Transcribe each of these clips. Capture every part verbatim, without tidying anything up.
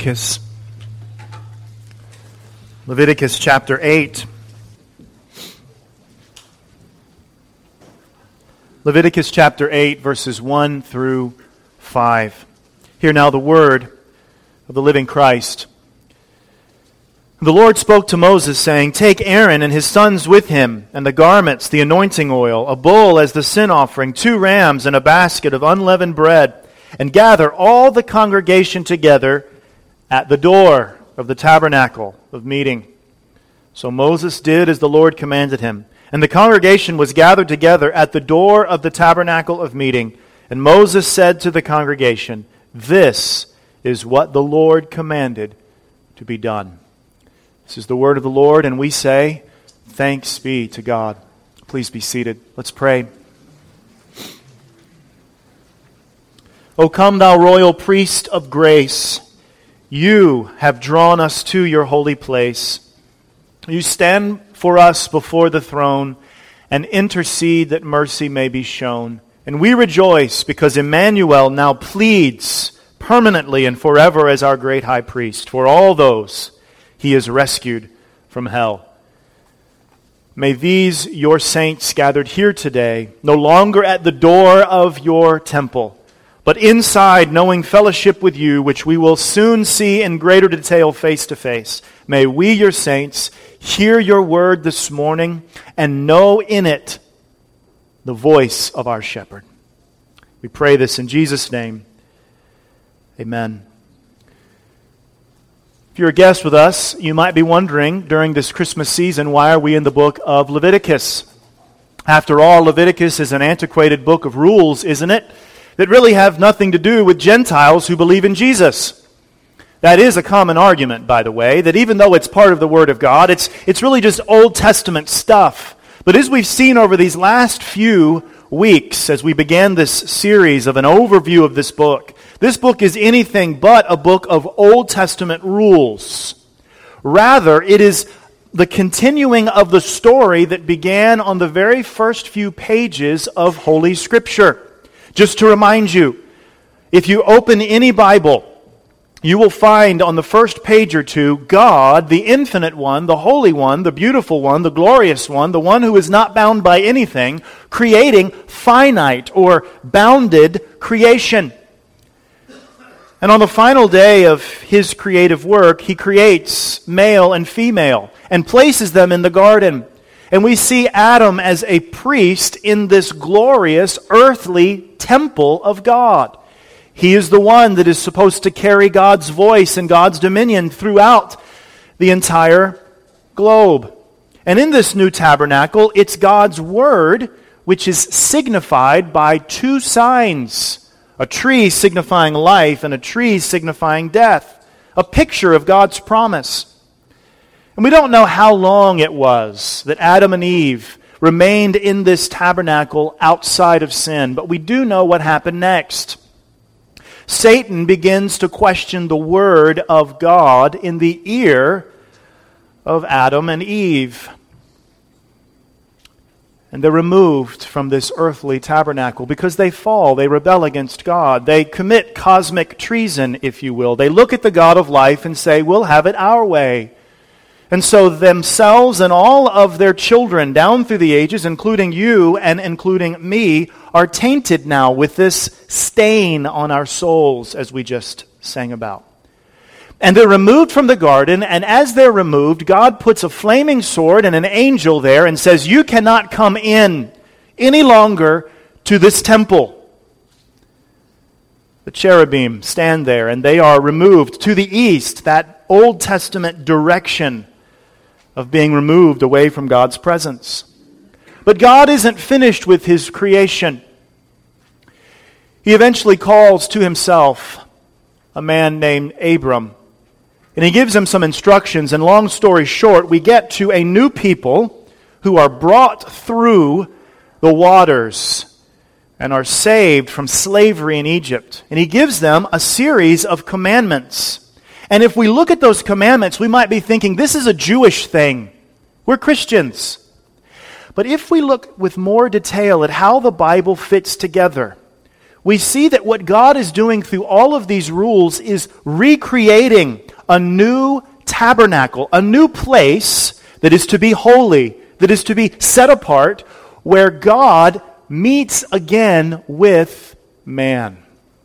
Leviticus. Leviticus chapter eight. Leviticus chapter eight, verses one through five. Hear now the word of the living Christ. The Lord spoke to Moses, saying, Take Aaron and his sons with him, and the garments, the anointing oil, a bull as the sin offering, two rams, and a basket of unleavened bread, and gather all the congregation together at the door of the tabernacle of meeting. So Moses did as the Lord commanded him, and the congregation was gathered together at the door of the tabernacle of meeting. And Moses said to the congregation, This is what the Lord commanded to be done. This is the word of the Lord, and we say, Thanks be to God. Please be seated. Let's pray. O come, thou royal priest of grace, you have drawn us to your holy place. You stand for us before the throne and intercede that mercy may be shown. And we rejoice because Emmanuel now pleads permanently and forever as our great high priest for all those he is rescued from hell. May these, your saints gathered here today, no longer at the door of your temple, but inside knowing fellowship with you, which we will soon see in greater detail face to face. May we, your saints, hear your word this morning and know in it the voice of our shepherd. We pray this in Jesus' name. Amen. If you're a guest with us, you might be wondering during this Christmas season, why are we in the book of Leviticus? After all, Leviticus is an antiquated book of rules, isn't it? That really have nothing to do with Gentiles who believe in Jesus. That is a common argument, by the way, that even though it's part of the Word of God, it's, it's really just Old Testament stuff. But as we've seen over these last few weeks, as we began this series of an overview of this book, this book is anything but a book of Old Testament rules. Rather, it is the continuing of the story that began on the very first few pages of Holy Scripture. Just to remind you, if you open any Bible, you will find on the first page or two, God, the infinite one, the holy one, the beautiful one, the glorious one, the one who is not bound by anything, creating finite or bounded creation. And on the final day of his creative work, he creates male and female and places them in the garden. And we see Adam as a priest in this glorious earthly temple of God. He is the one that is supposed to carry God's voice and God's dominion throughout the entire globe. And in this new tabernacle, it's God's word which is signified by two signs. A tree signifying life and a tree signifying death. A picture of God's promise. And we don't know how long it was that Adam and Eve remained in this tabernacle outside of sin, but we do know what happened next. Satan begins to question the word of God in the ear of Adam and Eve. And they're removed from this earthly tabernacle because they fall, they rebel against God. They commit cosmic treason, if you will. They look at the God of life and say, we'll have it our way. And so themselves and all of their children down through the ages, including you and including me, are tainted now with this stain on our souls, as we just sang about. And they're removed from the garden, and as they're removed, God puts a flaming sword and an angel there and says, you cannot come in any longer to this temple. The cherubim stand there, and they are removed to the east, that Old Testament direction of being removed away from God's presence. But God isn't finished with his creation. He eventually calls to himself a man named Abram. And he gives him some instructions, and long story short, we get to a new people who are brought through the waters and are saved from slavery in Egypt. And he gives them a series of commandments. And if we look at those commandments, we might be thinking, this is a Jewish thing. We're Christians. But if we look with more detail at how the Bible fits together, we see that what God is doing through all of these rules is recreating a new tabernacle, a new place that is to be holy, that is to be set apart, where God meets again with man.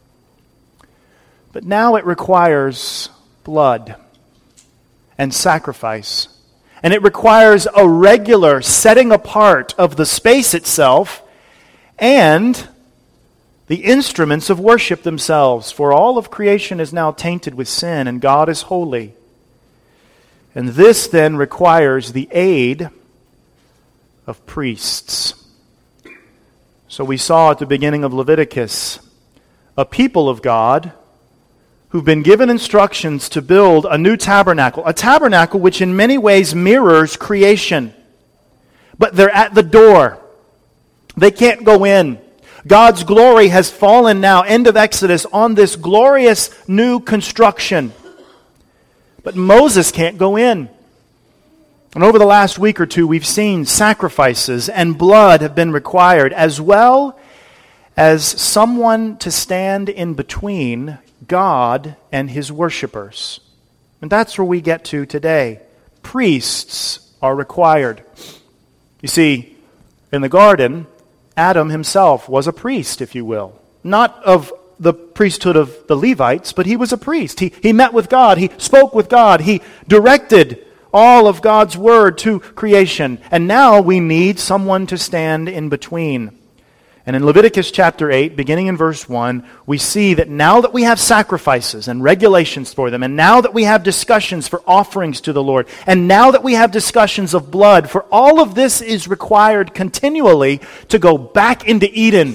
But now it requires blood and sacrifice. And it requires a regular setting apart of the space itself and the instruments of worship themselves. For all of creation is now tainted with sin, and God is holy. And this then requires the aid of priests. So we saw at the beginning of Leviticus a people of God who've been given instructions to build a new tabernacle, a tabernacle which in many ways mirrors creation. But they're at the door. They can't go in. God's glory has fallen now, end of Exodus, on this glorious new construction. But Moses can't go in. And over the last week or two, we've seen sacrifices and blood have been required, as well as someone to stand in between God and his worshipers. And that's where we get to today. Priests are required. You see, in the garden, Adam himself was a priest, if you will. Not of the priesthood of the Levites, but he was a priest. He, he met with God. He spoke with God. He directed all of God's word to creation. And now we need someone to stand in between. And in Leviticus chapter eight, beginning in verse one, we see that now that we have sacrifices and regulations for them, and now that we have discussions for offerings to the Lord, and now that we have discussions of blood, for all of this is required continually to go back into Eden.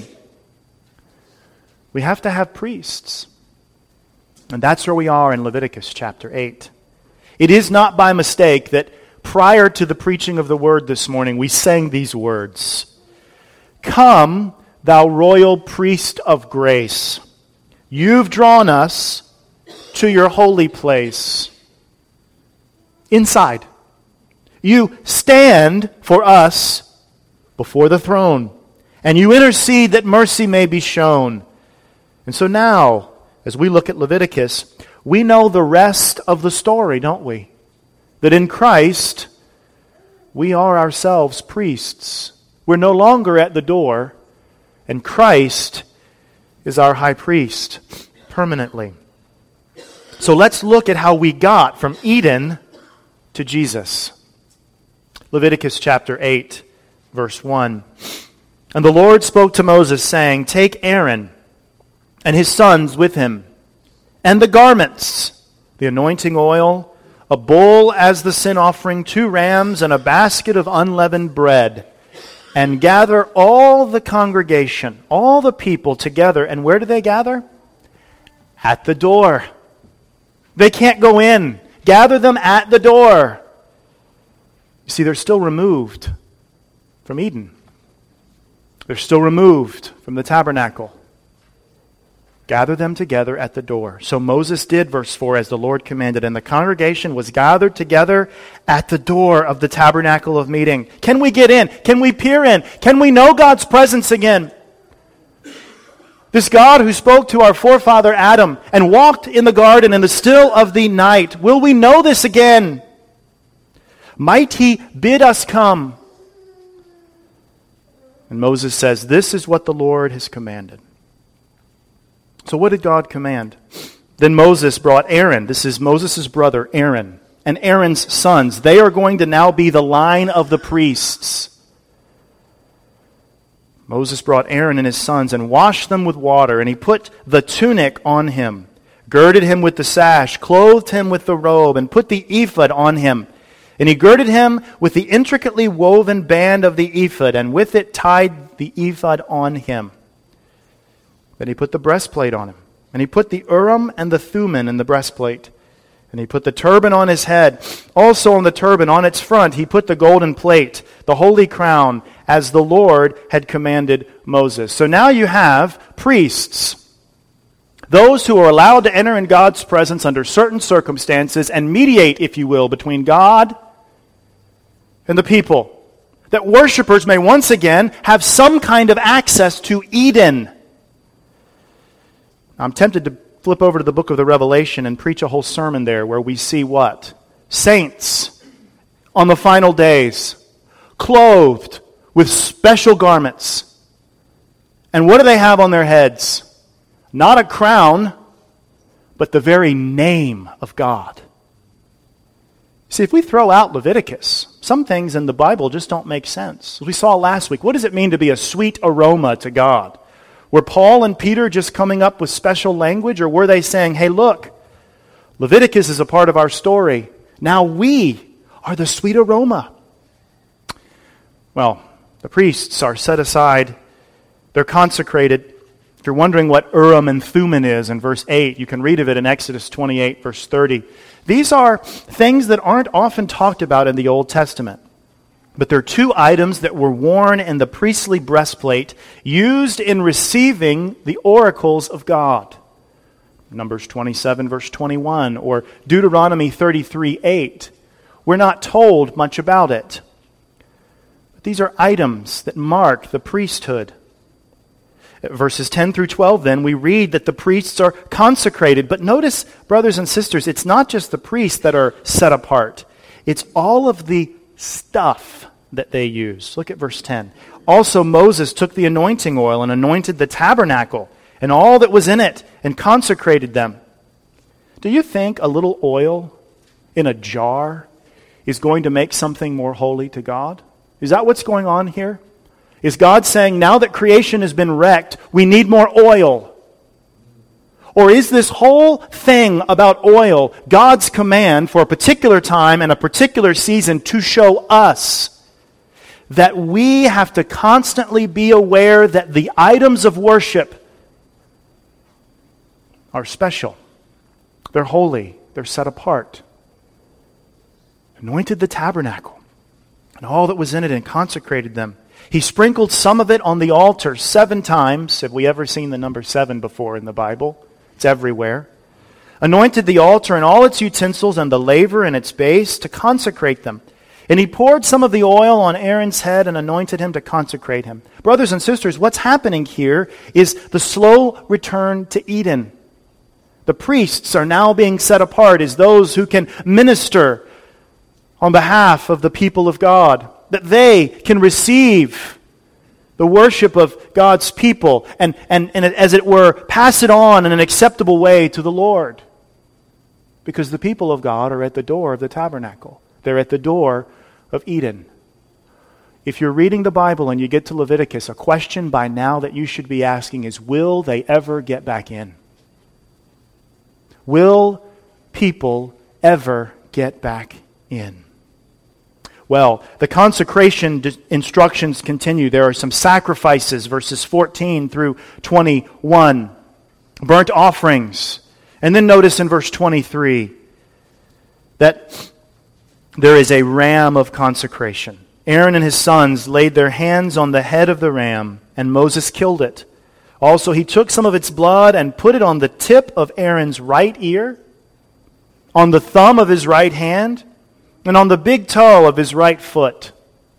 We have to have priests. And that's where we are in Leviticus chapter eight. It is not by mistake that prior to the preaching of the word this morning, we sang these words. Come, thou royal priest of grace. You've drawn us to your holy place. Inside. You stand for us before the throne. And you intercede that mercy may be shown. And so now, as we look at Leviticus, we know the rest of the story, don't we? That in Christ, we are ourselves priests. We're no longer at the door, and Christ is our high priest permanently. So let's look at how we got from Eden to Jesus. Leviticus chapter eight, verse one. And the Lord spoke to Moses, saying, Take Aaron and his sons with him, and the garments, the anointing oil, a bull as the sin offering, two rams, and a basket of unleavened bread, and gather all the congregation, all the people together. And where do they gather? At the door. They can't go in. Gather them at the door. You see, they're still removed from Eden. They're still removed from the tabernacle. Gather them together at the door. So Moses did, verse four, as the Lord commanded, and the congregation was gathered together at the door of the tabernacle of meeting. Can we get in? Can we peer in? Can we know God's presence again? This God who spoke to our forefather Adam and walked in the garden in the still of the night, will we know this again? Might he bid us come? And Moses says, this is what the Lord has commanded. So what did God command? Then Moses brought Aaron. This is Moses' brother, Aaron, and Aaron's sons. They are going to now be the line of the priests. Moses brought Aaron and his sons and washed them with water, and he put the tunic on him, girded him with the sash, clothed him with the robe, and put the ephod on him. And he girded him with the intricately woven band of the ephod, and with it tied the ephod on him. Then he put the breastplate on him. And he put the Urim and the Thummim in the breastplate. And he put the turban on his head. Also on the turban, on its front, he put the golden plate, the holy crown, as the Lord had commanded Moses. So now you have priests, those who are allowed to enter in God's presence under certain circumstances and mediate, if you will, between God and the people. That worshipers may once again have some kind of access to Eden. I'm tempted to flip over to the book of the Revelation and preach a whole sermon there where we see what? Saints on the final days, clothed with special garments. And what do they have on their heads? Not a crown, but the very name of God. See, if we throw out Leviticus, some things in the Bible just don't make sense. As we saw last week, what does it mean to be a sweet aroma to God? Were Paul and Peter just coming up with special language, or were they saying, hey, look, Leviticus is a part of our story. Now we are the sweet aroma. Well, the priests are set aside. They're consecrated. If you're wondering what Urim and Thummim is in verse eight, you can read of it in Exodus twenty-eight, verse thirty. These are things that aren't often talked about in the Old Testament. But they're two items that were worn in the priestly breastplate used in receiving the oracles of God. Numbers twenty-seven, verse twenty-one, or Deuteronomy thirty-three, eight. We're not told much about it. But these are items that mark the priesthood. At verses ten through twelve, then, we read that the priests are consecrated. But notice, brothers and sisters, it's not just the priests that are set apart. It's all of the stuff that they use. Look at verse ten. Also Moses took the anointing oil and anointed the tabernacle and all that was in it and consecrated them. Do you think a little oil in a jar is going to make something more holy to God? Is that what's going on here? Is God saying, now that creation has been wrecked, we need more oil? Or is this whole thing about oil God's command for a particular time and a particular season to show us that we have to constantly be aware that the items of worship are special. They're holy. They're set apart. Anointed the tabernacle and all that was in it and consecrated them. He sprinkled some of it on the altar seven times. Have we ever seen the number seven before in the Bible? It's everywhere. Anointed the altar and all its utensils and the laver and its base to consecrate them. And he poured some of the oil on Aaron's head and anointed him to consecrate him. Brothers and sisters, what's happening here is the slow return to Eden. The priests are now being set apart as those who can minister on behalf of the people of God, that they can receive the worship of God's people and, and, and as it were, pass it on in an acceptable way to the Lord. Because the people of God are at the door of the tabernacle. They're at the door of Eden. If you're reading the Bible and you get to Leviticus, a question by now that you should be asking is, will they ever get back in? Will people ever get back in? Well, the consecration d- instructions continue. There are some sacrifices, verses fourteen through twenty-one. Burnt offerings. And then notice in verse twenty-three that there is a ram of consecration. Aaron and his sons laid their hands on the head of the ram, and Moses killed it. Also, he took some of its blood and put it on the tip of Aaron's right ear, on the thumb of his right hand, and on the big toe of his right foot.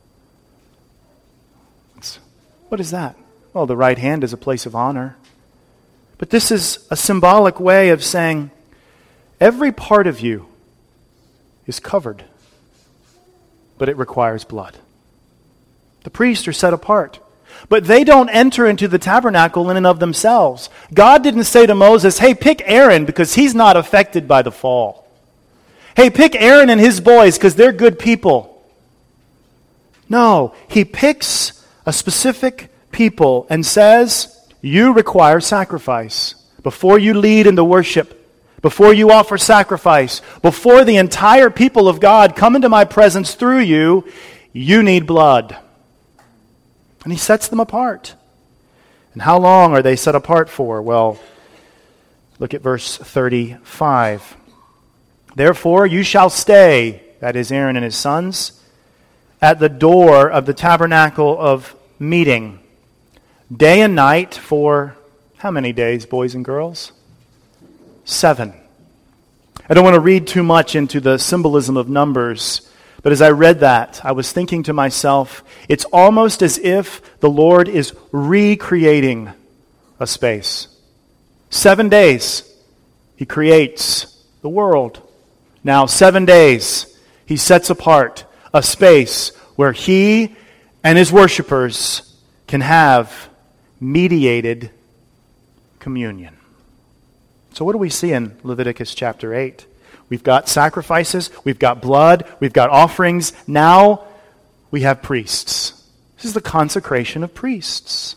What is that? Well, the right hand is a place of honor. But this is a symbolic way of saying every part of you is covered, but it requires blood. The priests are set apart, but they don't enter into the tabernacle in and of themselves. God didn't say to Moses, hey, pick Aaron because he's not affected by the fall. Hey, pick Aaron and his boys because they're good people. No, he picks a specific people and says, you require sacrifice. Before you lead in the worship, before you offer sacrifice, before the entire people of God come into my presence through you, you need blood. And he sets them apart. And how long are they set apart for? Well, look at verse thirty-five. Therefore you shall stay, that is Aaron and his sons, at the door of the tabernacle of meeting, day and night for how many days, boys and girls? Seven. I don't want to read too much into the symbolism of numbers, but as I read that, I was thinking to myself, it's almost as if the Lord is recreating a space. Seven days, he creates the world. Now, seven days, he sets apart a space where he and his worshipers can have mediated communion. So what do we see in Leviticus chapter eight? We've got sacrifices, we've got blood, we've got offerings. Now we have priests. This is the consecration of priests.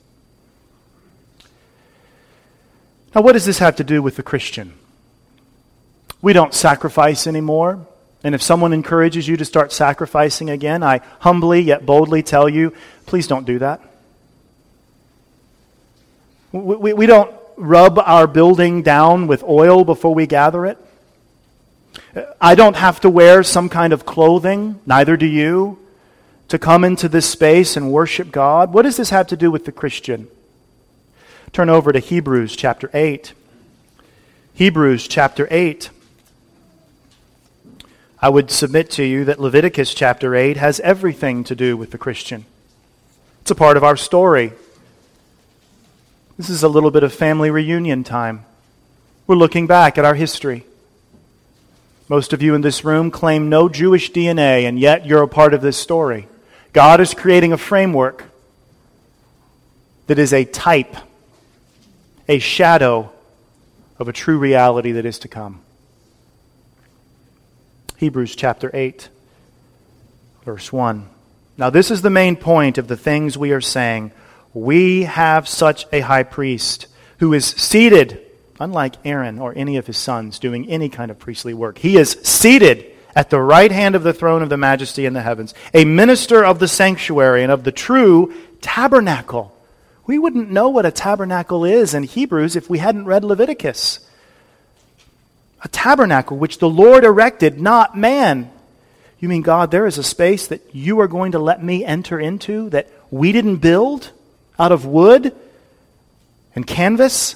Now, what does this have to do with the Christian? We don't sacrifice anymore. And if someone encourages you to start sacrificing again, I humbly yet boldly tell you, please don't do that. We, we, we don't rub our building down with oil before we gather it. I don't have to wear some kind of clothing, neither do you, to come into this space and worship God. What does this have to do with the Christian? Turn over to Hebrews chapter eight. Hebrews chapter eight. I would submit to you that Leviticus chapter eight has everything to do with the Christian. It's a part of our story. This is a little bit of family reunion time. We're looking back at our history. Most of you in this room claim no Jewish D N A, and yet you're a part of this story. God is creating a framework that is a type, a shadow of a true reality that is to come. Hebrews chapter eight, verse one. Now this is the main point of the things we are saying. We have such a high priest who is seated, unlike Aaron or any of his sons doing any kind of priestly work. He is seated at the right hand of the throne of the majesty in the heavens, a minister of the sanctuary and of the true tabernacle. We wouldn't know what a tabernacle is in Hebrews if we hadn't read Leviticus. A tabernacle which the Lord erected, not man. You mean, God, there is a space that you are going to let me enter into that we didn't build out of wood and canvas?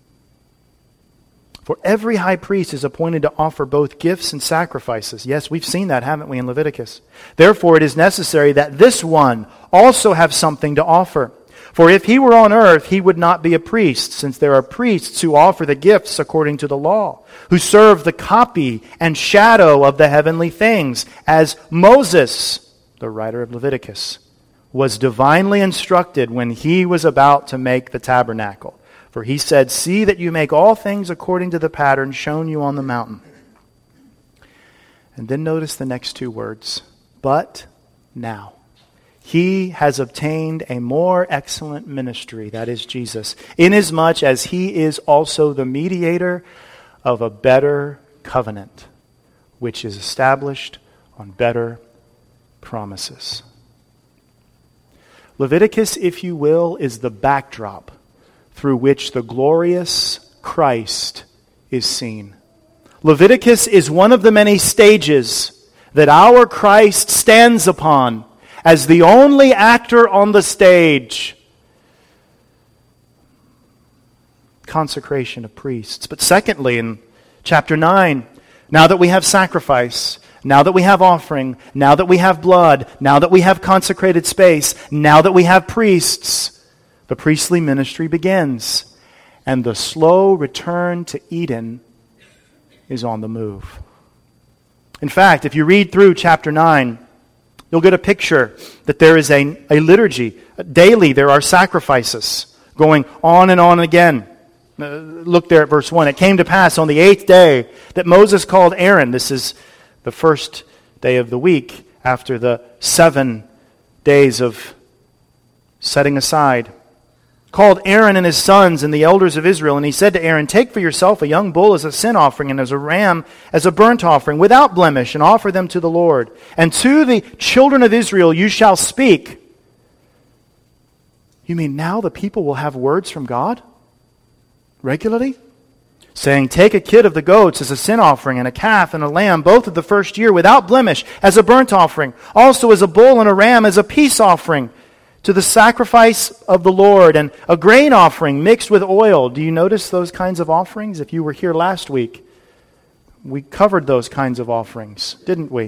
For every high priest is appointed to offer both gifts and sacrifices. Yes, we've seen that, haven't we, in Leviticus? Therefore, it is necessary that this one also have something to offer. For if he were on earth, he would not be a priest, since there are priests who offer the gifts according to the law, who serve the copy and shadow of the heavenly things, as Moses, the writer of Leviticus, was divinely instructed when he was about to make the tabernacle. For he said, "See that you make all things according to the pattern shown you on the mountain." And then notice the next two words, "But now he has obtained a more excellent ministry," that is Jesus, "inasmuch as he is also the mediator of a better covenant, which is established on better promises." Leviticus, if you will, is the backdrop through which the glorious Christ is seen. Leviticus is one of the many stages that our Christ stands upon as the only actor on the stage. Consecration of priests. But secondly, in chapter nine, now that we have sacrifice, now that we have offering, now that we have blood, now that we have consecrated space, now that we have priests, the priestly ministry begins. And the slow return to Eden is on the move. In fact, if you read through chapter nine, you'll get a picture that there is a, a liturgy. Daily there are sacrifices going on and on again. Uh, look there at verse one. "It came to pass on the eighth day that Moses called Aaron." This is the first day of the week after the seven days of setting aside. "Called Aaron and his sons and the elders of Israel, and he said to Aaron, Take for yourself a young bull as a sin offering and as a ram as a burnt offering, without blemish, and offer them to the Lord. And to the children of Israel you shall speak." You mean now the people will have words from God? Regularly? Saying, "Take a kid of the goats as a sin offering, and a calf and a lamb, both of the first year, without blemish, as a burnt offering. Also as a bull and a ram as a peace offering, to the sacrifice of the Lord, and a grain offering mixed with oil." Do you notice those kinds of offerings? If you were here last week, we covered those kinds of offerings, didn't we?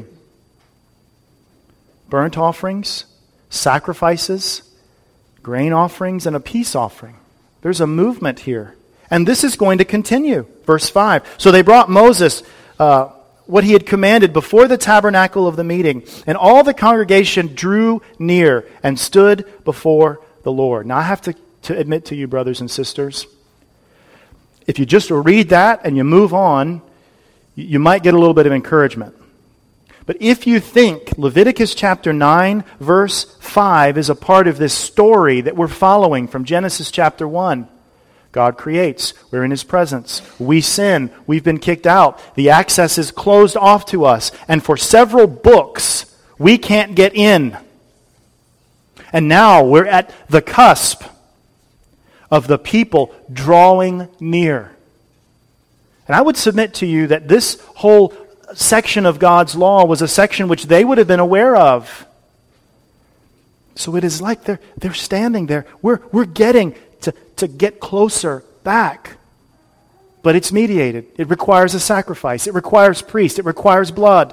Burnt offerings, sacrifices, grain offerings, and a peace offering. There's a movement here. And this is going to continue. Verse five. So they brought Moses uh, what he had commanded before the tabernacle of the meeting. And all the congregation drew near and stood before the Lord. Now I have to, to admit to you, brothers and sisters, if you just read that and you move on, you might get a little bit of encouragement. But if you think Leviticus chapter nine, verse five is a part of this story that we're following from Genesis chapter one, God creates, we're in His presence, we sin, we've been kicked out, the access is closed off to us, and for several books, we can't get in. And now we're at the cusp of the people drawing near. And I would submit to you that this whole section of God's law was a section which they would have been aware of. So it is like they're, they're standing there. We're, we're getting to, to get closer back. But it's mediated. It requires a sacrifice. It requires priest. It requires blood.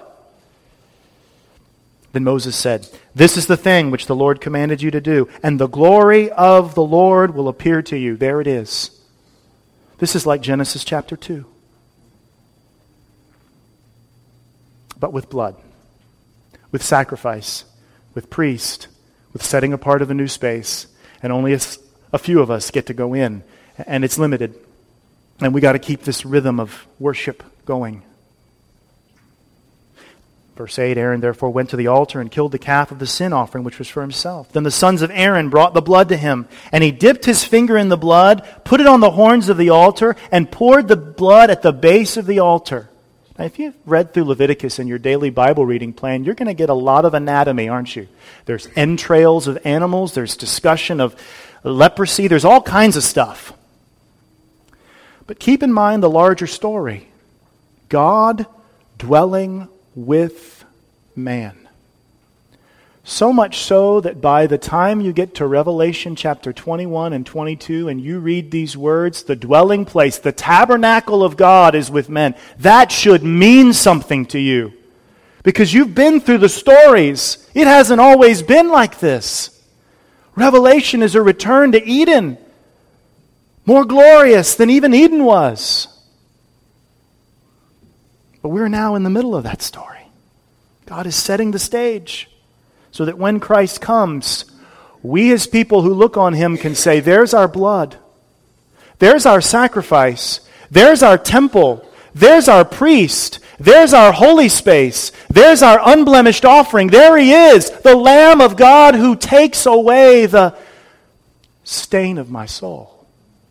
Then Moses said, "This is the thing which the Lord commanded you to do, and the glory of the Lord will appear to you." There it is. This is like Genesis chapter two. But with blood, with sacrifice, with priest, with setting apart of a new space, and only a, a few of us get to go in, and it's limited. And we got to keep this rhythm of worship going. Verse eight, Aaron therefore went to the altar and killed the calf of the sin offering, which was for himself. Then the sons of Aaron brought the blood to him, and he dipped his finger in the blood, put it on the horns of the altar, and poured the blood at the base of the altar. Now, if you've read through Leviticus in your daily Bible reading plan, you're going to get a lot of anatomy, aren't you? There's entrails of animals, there's discussion of leprosy, there's all kinds of stuff. But keep in mind the larger story. God dwelling with man. So much so that by the time you get to Revelation chapter twenty-one and twenty-two and you read these words, the dwelling place, the tabernacle of God is with men. That should mean something to you. Because you've been through the stories. It hasn't always been like this. Revelation is a return to Eden. More glorious than even Eden was. But we're now in the middle of that story. God is setting the stage so that when Christ comes, we as people who look on Him can say, there's our blood. There's our sacrifice. There's our temple. There's our priest. There's our holy space. There's our unblemished offering. There He is, the Lamb of God who takes away the stain of my soul.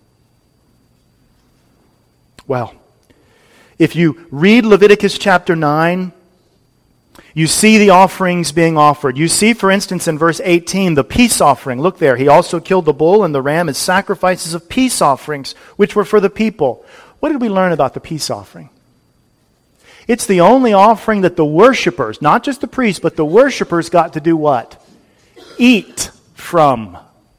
Well, if you read Leviticus chapter nine, you see the offerings being offered. You see, for instance, in verse eighteen, the peace offering. Look there. He also killed the bull and the ram as sacrifices of peace offerings, which were for the people. What did we learn about the peace offering? It's the only offering that the worshipers, not just the priests, but the worshipers got to do what? Eat from.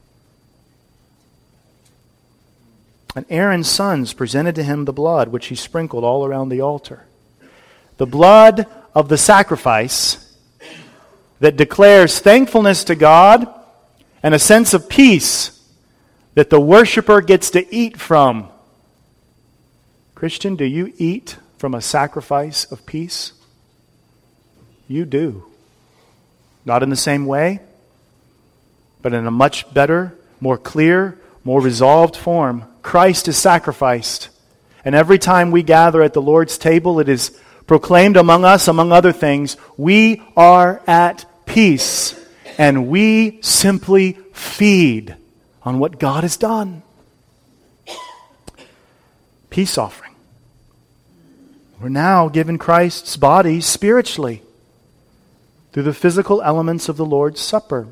And Aaron's sons presented to him the blood, which he sprinkled all around the altar. The blood of the sacrifice that declares thankfulness to God and a sense of peace that the worshiper gets to eat from. Christian, do you eat from a sacrifice of peace? You do. Not in the same way, but in a much better, more clear, more resolved form. Christ is sacrificed. And every time we gather at the Lord's table, it is proclaimed among us, among other things, we are at peace. And we simply feed on what God has done. Peace offering. We're now given Christ's body spiritually through the physical elements of the Lord's Supper.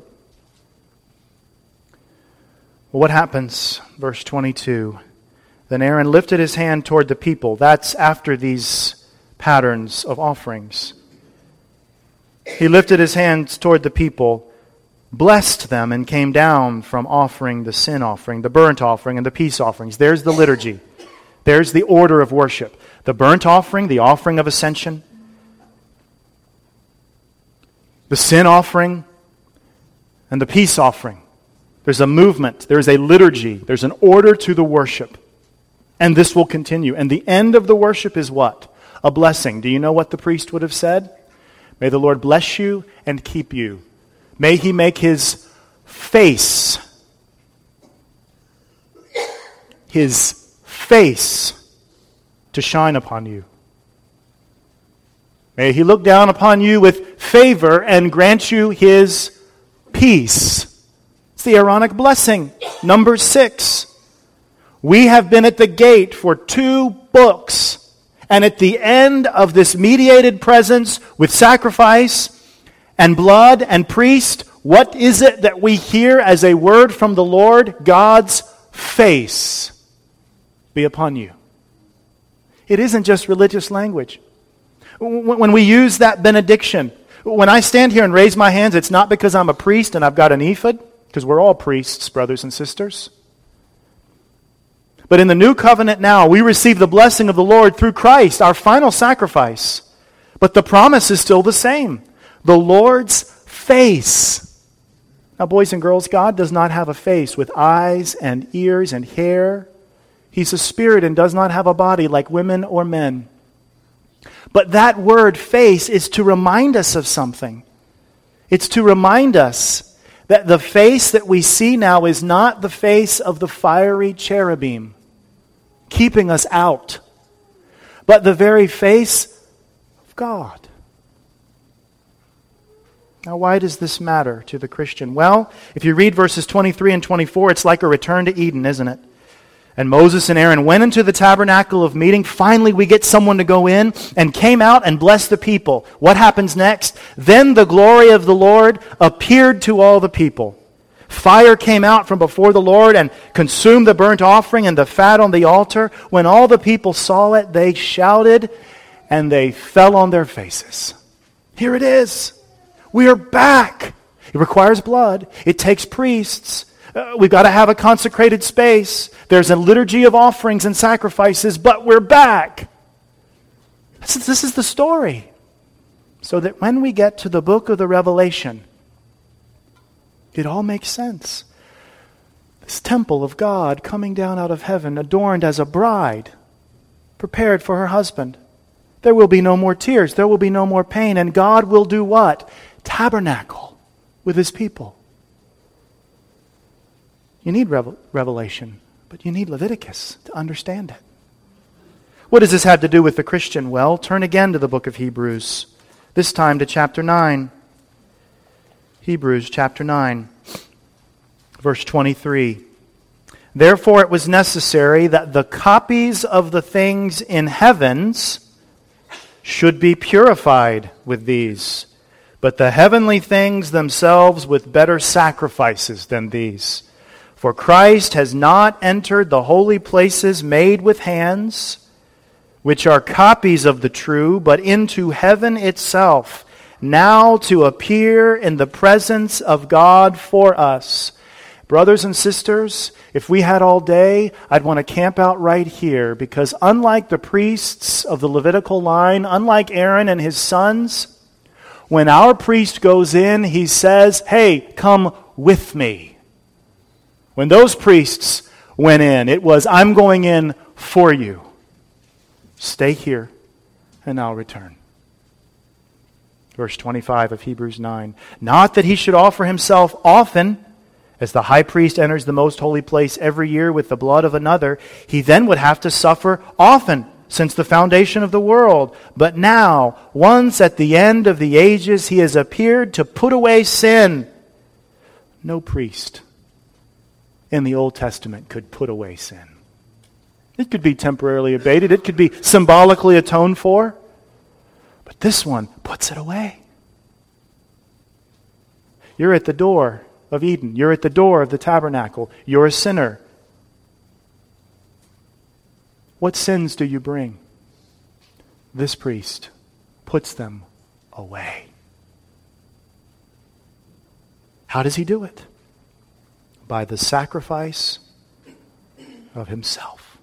Well, what happens? Verse twenty-two. Then Aaron lifted his hand toward the people. That's after these patterns of offerings. He lifted his hands toward the people, blessed them, and came down from offering the sin offering, the burnt offering, and the peace offerings. There's the liturgy. There's the order of worship. The burnt offering, the offering of ascension. The sin offering, and the peace offering. There's a movement. There's a liturgy. There's an order to the worship. And this will continue. And the end of the worship is what? A blessing. Do you know what the priest would have said? May the Lord bless you and keep you. May He make His face, His face to shine upon you. May He look down upon you with favor and grant you His peace. It's the Aaronic blessing. Number six. We have been at the gate for two books. And at the end of this mediated presence with sacrifice and blood and priest, what is it that we hear as a word from the Lord? God's face be upon you. It isn't just religious language. When we use that benediction, when I stand here and raise my hands, it's not because I'm a priest and I've got an ephod, because we're all priests, brothers and sisters. But in the new covenant now, we receive the blessing of the Lord through Christ, our final sacrifice. But the promise is still the same. The Lord's face. Now, boys and girls, God does not have a face with eyes and ears and hair. He's a spirit and does not have a body like women or men. But that word face is to remind us of something. It's to remind us that the face that we see now is not the face of the fiery cherubim keeping us out, but the very face of God. Now, why does this matter to the Christian? Well, if you read verses twenty-three and twenty-four, it's like a return to Eden, isn't it? And Moses and Aaron went into the tabernacle of meeting. Finally, we get someone to go in, and came out and blessed the people. What happens next? Then the glory of the Lord appeared to all the people. Fire came out from before the Lord and consumed the burnt offering and the fat on the altar. When all the people saw it, they shouted and they fell on their faces. Here it is. We are back. It requires blood. It takes priests. Uh, we've got to have a consecrated space. There's a liturgy of offerings and sacrifices, but we're back. This is, this is the story. So that when we get to the book of the Revelation, it all makes sense. This temple of God coming down out of heaven, adorned as a bride, prepared for her husband. There will be no more tears. There will be no more pain. And God will do what? Tabernacle with His people. You need revel- Revelation, but you need Leviticus to understand it. What does this have to do with the Christian? Well, turn again to the book of Hebrews, this time to chapter nine. Hebrews chapter nine, verse twenty-three. Therefore it was necessary that the copies of the things in heavens should be purified with these, but the heavenly things themselves with better sacrifices than these. For Christ has not entered the holy places made with hands, which are copies of the true, but into heaven itself, now to appear in the presence of God for us. Brothers and sisters, if we had all day, I'd want to camp out right here, because unlike the priests of the Levitical line, unlike Aaron and his sons, when our priest goes in, he says, "Hey, come with me." When those priests went in, it was, "I'm going in for you. Stay here, and I'll return." Verse twenty-five of Hebrews nine. Not that he should offer himself often, as the high priest enters the most holy place every year with the blood of another. He then would have to suffer often since the foundation of the world. But now, once at the end of the ages, he has appeared to put away sin. No priest in the Old Testament could put away sin. It could be temporarily abated. It could be symbolically atoned for. But this one puts it away. You're at the door of Eden. You're at the door of the tabernacle. You're a sinner. What sins do you bring? This priest puts them away. How does he do it? By the sacrifice of himself.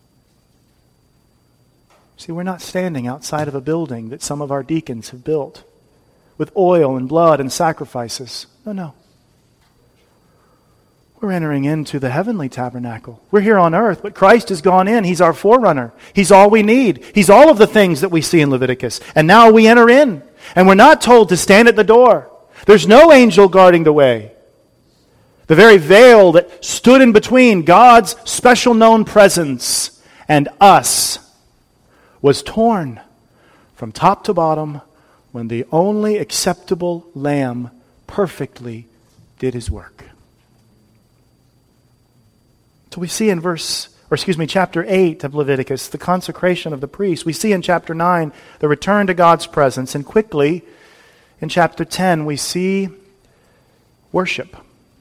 See, we're not standing outside of a building that some of our deacons have built with oil and blood and sacrifices. No, no. We're entering into the heavenly tabernacle. We're here on earth, but Christ has gone in. He's our forerunner. He's all we need. He's all of the things that we see in Leviticus. And now we enter in. And we're not told to stand at the door. There's no angel guarding the way. The very veil that stood in between God's special known presence and us was torn from top to bottom when the only acceptable Lamb perfectly did His work. So we see in verse, or excuse me, chapter eight of Leviticus, the consecration of the priest. We see in chapter nine the return to God's presence. And quickly, in chapter ten, we see worship.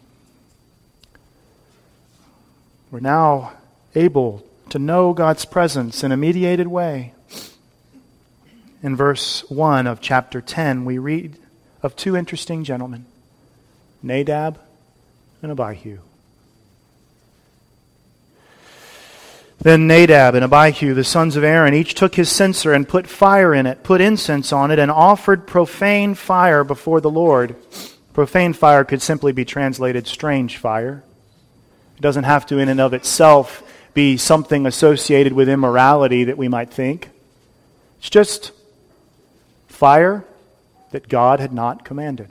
We're now able to know God's presence in a mediated way. In verse one of chapter ten, we read of two interesting gentlemen, Nadab and Abihu. Then Nadab and Abihu, the sons of Aaron, each took his censer and put fire in it, put incense on it, and offered profane fire before the Lord. Profane fire could simply be translated strange fire. It doesn't have to in and of itself be something associated with immorality that we might think. It's just fire that God had not commanded.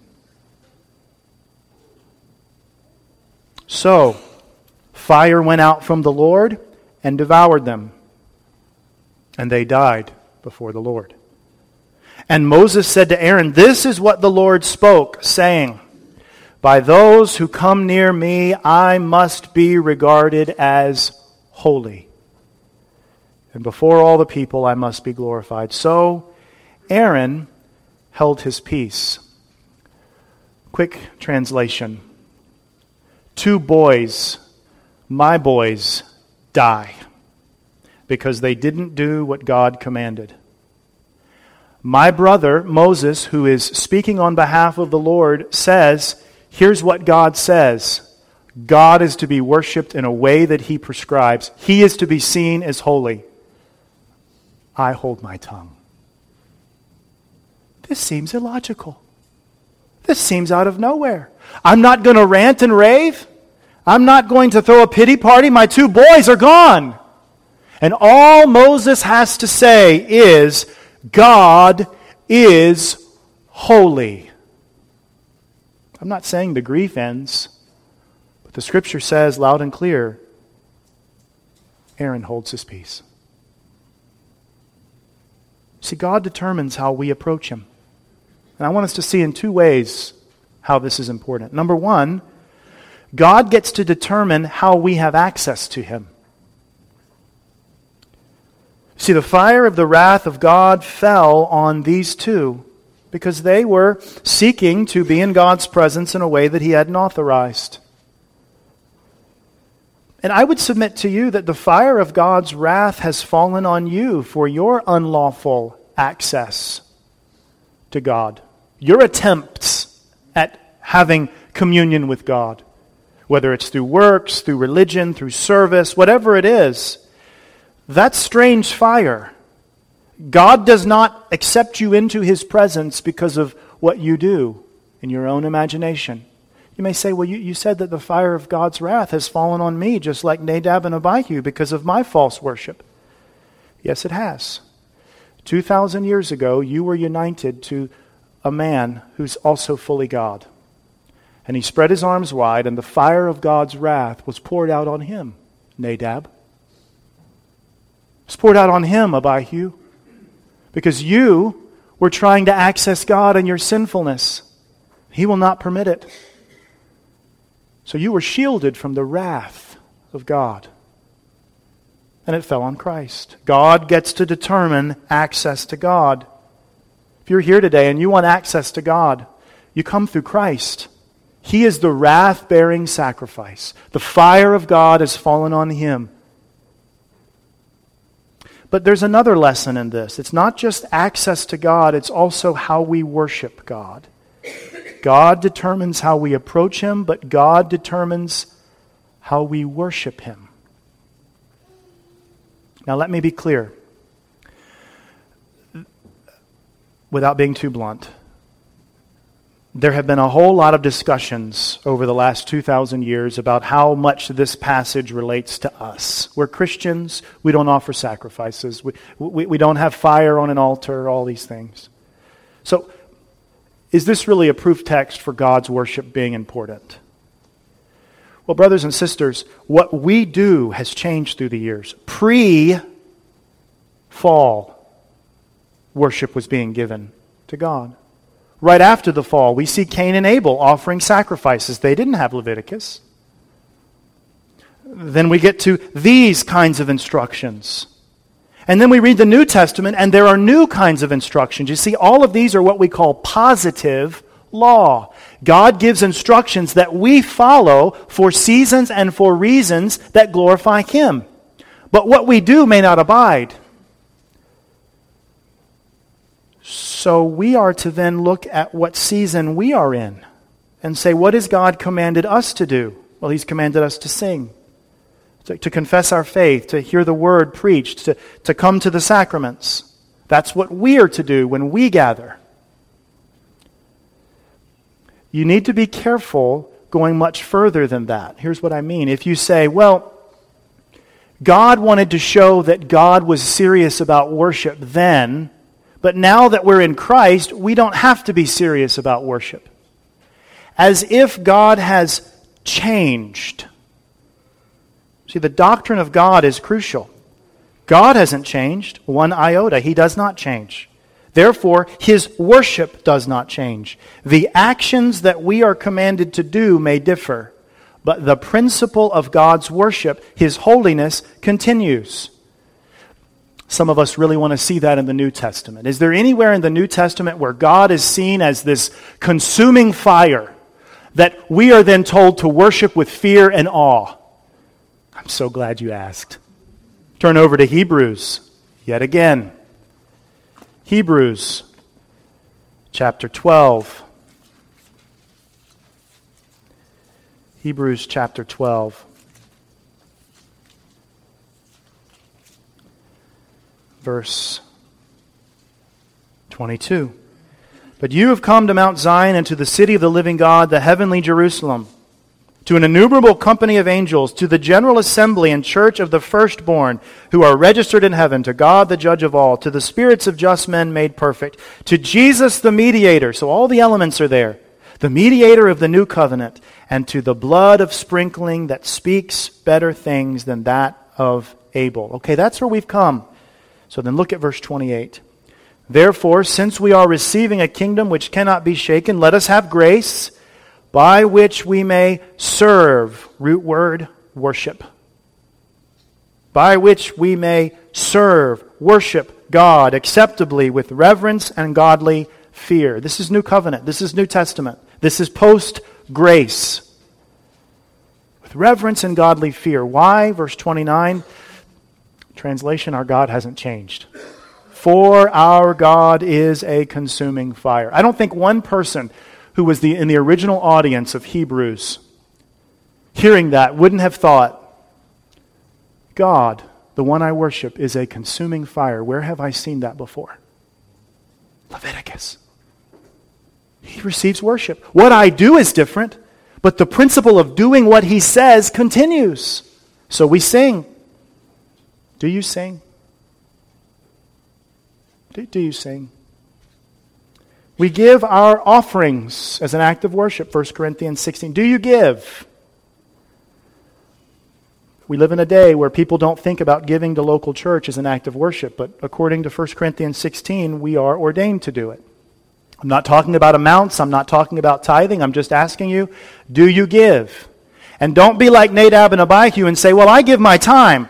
So, fire went out from the Lord and devoured them, and they died before the Lord. And Moses said to Aaron, "This is what the Lord spoke, saying, by those who come near me, I must be regarded as holy. And before all the people, I must be glorified." So Aaron held his peace. Quick translation. Two boys, my boys, die because they didn't do what God commanded. My brother, Moses, who is speaking on behalf of the Lord, says, here's what God says. God is to be worshipped in a way that He prescribes. He is to be seen as holy. I hold my tongue. This seems illogical. This seems out of nowhere. I'm not going to rant and rave. I'm not going to throw a pity party. My two boys are gone. And all Moses has to say is, God is holy. I'm not saying the grief ends, but the Scripture says loud and clear, Aaron holds his peace. See, God determines how we approach Him. And I want us to see in two ways how this is important. Number one, God gets to determine how we have access to Him. See, the fire of the wrath of God fell on these two because they were seeking to be in God's presence in a way that He hadn't authorized. And I would submit to you that the fire of God's wrath has fallen on you for your unlawful access to God. Your attempts at having communion with God. Whether it's through works, through religion, through service, whatever it is. That's strange fire. God does not accept you into His presence because of what you do in your own imagination. You may say, well, you, you said that the fire of God's wrath has fallen on me, just like Nadab and Abihu, because of my false worship. Yes, it has. Two thousand years ago, you were united to a man who's also fully God. And he spread his arms wide, and the fire of God's wrath was poured out on him, Nadab. It was poured out on him, Abihu, because you were trying to access God in your sinfulness. He will not permit it. So you were shielded from the wrath of God. And it fell on Christ. God gets to determine access to God. If you're here today and you want access to God, you come through Christ. He is the wrath-bearing sacrifice. The fire of God has fallen on Him. But there's another lesson in this. It's not just access to God, it's also how we worship God. God determines how we approach Him, but God determines how we worship Him. Now let me be clear, without being too blunt. there have been a whole lot of discussions over the last two thousand years about how much this passage relates to us. We're Christians. We don't offer sacrifices. We, we, we don't have fire on an altar, all these things. So, is this really a proof text for God's worship being important? Well, brothers and sisters, what we do has changed through the years. Pre-fall, worship was being given to God. Right after the fall, we see Cain and Abel offering sacrifices. They didn't have Leviticus. Then we get to these kinds of instructions. And then we read the New Testament, and there are new kinds of instructions. You see, all of these are what we call positive law. God gives instructions that we follow for seasons and for reasons that glorify Him. But what we do may not abide. So we are to then look at what season we are in and say, what has God commanded us to do? Well, He's commanded us to sing, to, to confess our faith, to hear the Word preached, to, to come to the sacraments. That's what we are to do when we gather. You need to be careful going much further than that. Here's what I mean. If you say, well, God wanted to show that God was serious about worship then, but now that we're in Christ, we don't have to be serious about worship. As if God has changed. See, the doctrine of God is crucial. God hasn't changed one iota. He does not change. Therefore, His worship does not change. The actions that we are commanded to do may differ, but the principle of God's worship, His holiness, continues. Some of us really want to see that in the New Testament. Is there anywhere in the New Testament where God is seen as this consuming fire that we are then told to worship with fear and awe? I'm so glad you asked. Turn over to Hebrews yet again. Hebrews chapter twelve. Hebrews chapter twelve. Verse twenty-two. But you have come to Mount Zion and to the city of the living God, the heavenly Jerusalem, to an innumerable company of angels, to the general assembly and church of the firstborn who are registered in heaven, to God the judge of all, to the spirits of just men made perfect, to Jesus the mediator, so all the elements are there, the mediator of the new covenant, and to the blood of sprinkling that speaks better things than that of Abel. Okay, that's where we've come. So then look at verse twenty-eight. Therefore, since we are receiving a kingdom which cannot be shaken, let us have grace by which we may serve, root word, worship. By which we may serve, worship God acceptably with reverence and godly fear. This is New Covenant. This is New Testament. This is post-grace. With reverence and godly fear. Why? Verse twenty-nine. Translation, our God hasn't changed. For our God is a consuming fire. I don't think one person who was the in the original audience of Hebrews, hearing that, wouldn't have thought, God, the one I worship, is a consuming fire. Where have I seen that before? Leviticus. He receives worship. What I do is different, but the principle of doing what He says continues. So we sing. Do you sing? Do, do you sing? We give our offerings as an act of worship, First Corinthians sixteen. Do you give? We live in a day where people don't think about giving to local church as an act of worship, but according to First Corinthians sixteen, we are ordained to do it. I'm not talking about amounts. I'm not talking about tithing. I'm just asking you, do you give? And don't be like Nadab and Abihu and say, well, I give my time.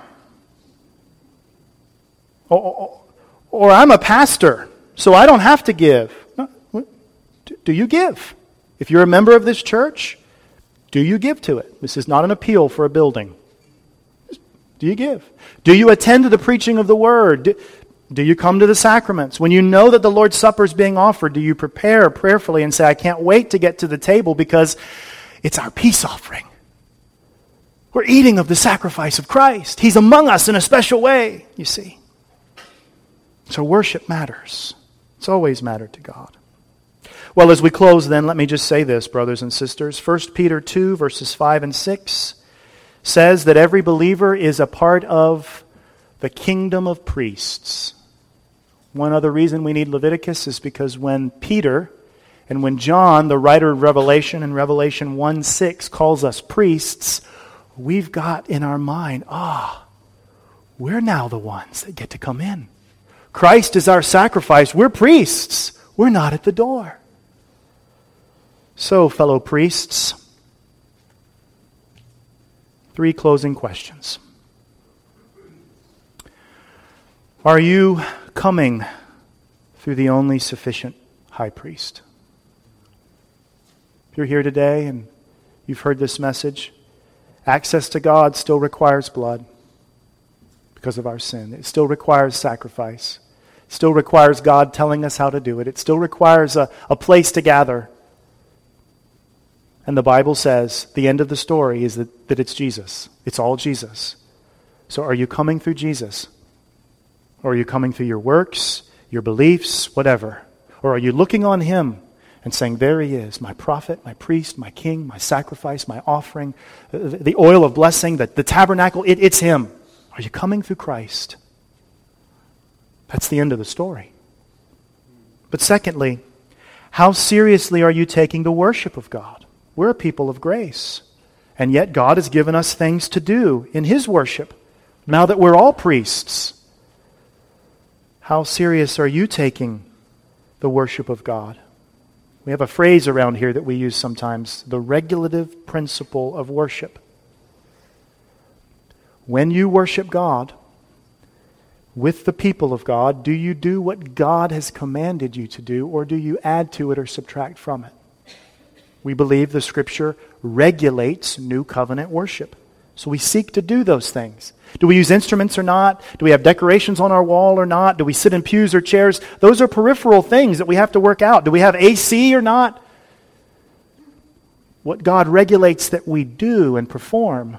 Or, or, or I'm a pastor, so I don't have to give. Do you give? If you're a member of this church, do you give to it? This is not an appeal for a building. Do you give? Do you attend to the preaching of the Word? Do, do you come to the sacraments? When you know that the Lord's Supper is being offered, do you prepare prayerfully and say, I can't wait to get to the table because it's our peace offering. We're eating of the sacrifice of Christ. He's among us in a special way, you see. So worship matters. It's always mattered to God. Well, as we close then, let me just say this, brothers and sisters. First Peter two, verses five and six says that every believer is a part of the kingdom of priests. One other reason we need Leviticus is because when Peter and when John, the writer of Revelation, in Revelation one six calls us priests, we've got in our mind, ah, we're now the ones that get to come in. Christ is our sacrifice. We're priests. We're not at the door. So, fellow priests, three closing questions. Are you coming through the only sufficient high priest? If you're here today and you've heard this message, access to God still requires blood because of our sin. It still requires sacrifice. It still requires God telling us how to do it. It still requires a, a place to gather. And the Bible says the end of the story is that, that it's Jesus. It's all Jesus. So are you coming through Jesus? Or are you coming through your works, your beliefs, whatever? Or are you looking on Him and saying, there He is, my prophet, my priest, my king, my sacrifice, my offering, the oil of blessing, the, the tabernacle, it, it's Him. Are you coming through Christ? That's the end of the story. But secondly, how seriously are you taking the worship of God? We're a people of grace. And yet God has given us things to do in His worship, now that we're all priests. How serious are you taking the worship of God? We have a phrase around here that we use sometimes, the regulative principle of worship. When you worship God with the people of God, do you do what God has commanded you to do, or do you add to it or subtract from it? We believe the Scripture regulates new covenant worship. So we seek to do those things. Do we use instruments or not? Do we have decorations on our wall or not? Do we sit in pews or chairs? Those are peripheral things that we have to work out. Do we have A C or not? What God regulates that we do and perform.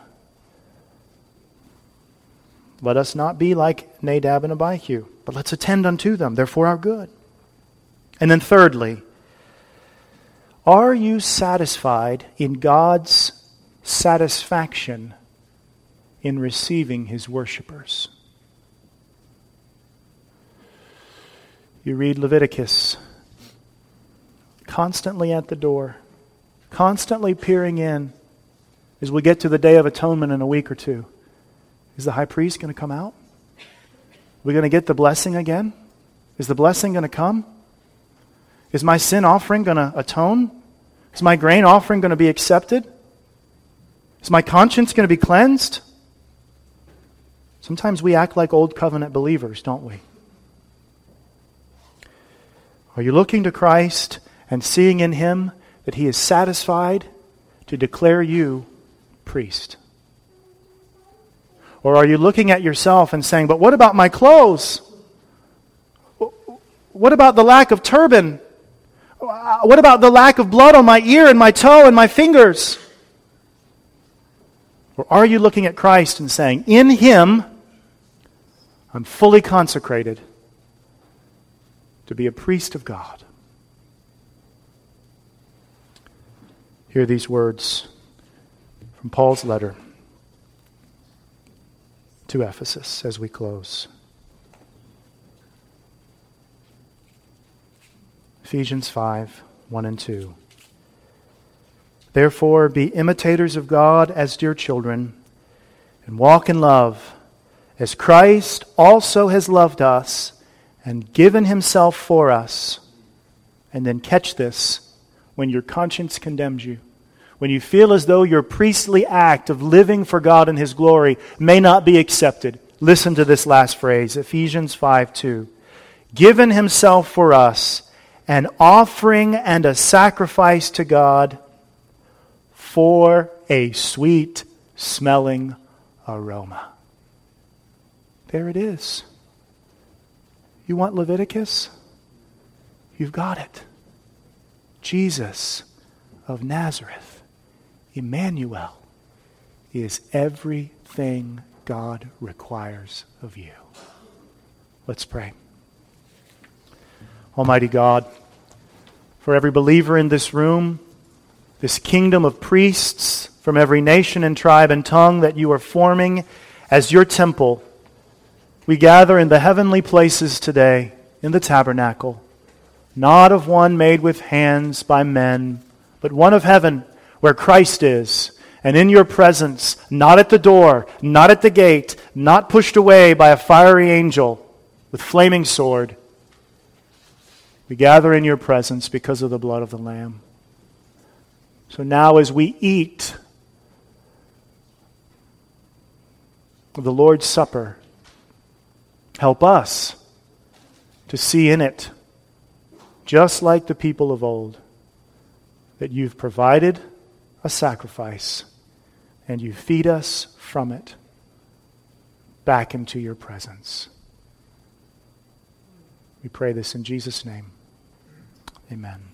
Let us not be like Nadab and Abihu, but let's attend unto them. They're for our good. And then thirdly, are you satisfied in God's satisfaction in receiving His worshipers? You read Leviticus, constantly at the door, constantly peering in. As we get to the Day of Atonement in a week or two, is the high priest going to come out? Are we going to get the blessing again? Is the blessing going to come? Is my sin offering going to atone? Is my grain offering going to be accepted? Is my conscience going to be cleansed? Sometimes we act like old covenant believers, don't we? Are you looking to Christ and seeing in Him that He is satisfied to declare you priest? Or are you looking at yourself and saying, but what about my clothes? What about the lack of turban? What about the lack of blood on my ear and my toe and my fingers? Or are you looking at Christ and saying, in Him, I'm fully consecrated to be a priest of God? Hear these words from Paul's letter to Ephesus as we close. Ephesians five, one and two. Therefore, be imitators of God as dear children, and walk in love, as Christ also has loved us and given Himself for us. And then catch this, when your conscience condemns you, when you feel as though your priestly act of living for God and His glory may not be accepted, listen to this last phrase, Ephesians five two. Given Himself for us, an offering and a sacrifice to God for a sweet-smelling aroma. There it is. You want Leviticus? You've got it. Jesus of Nazareth, Emmanuel, is everything God requires of you. Let's pray. Almighty God, for every believer in this room, this kingdom of priests from every nation and tribe and tongue that you are forming as your temple. We gather in the heavenly places today in the tabernacle, not of one made with hands by men, but one of heaven where Christ is, and in your presence, not at the door, not at the gate, not pushed away by a fiery angel with flaming sword. We gather in your presence because of the blood of the Lamb. So now as we eat of the Lord's Supper, help us to see in it, just like the people of old, that you've provided a sacrifice and you feed us from it back into your presence. We pray this in Jesus' name. Amen.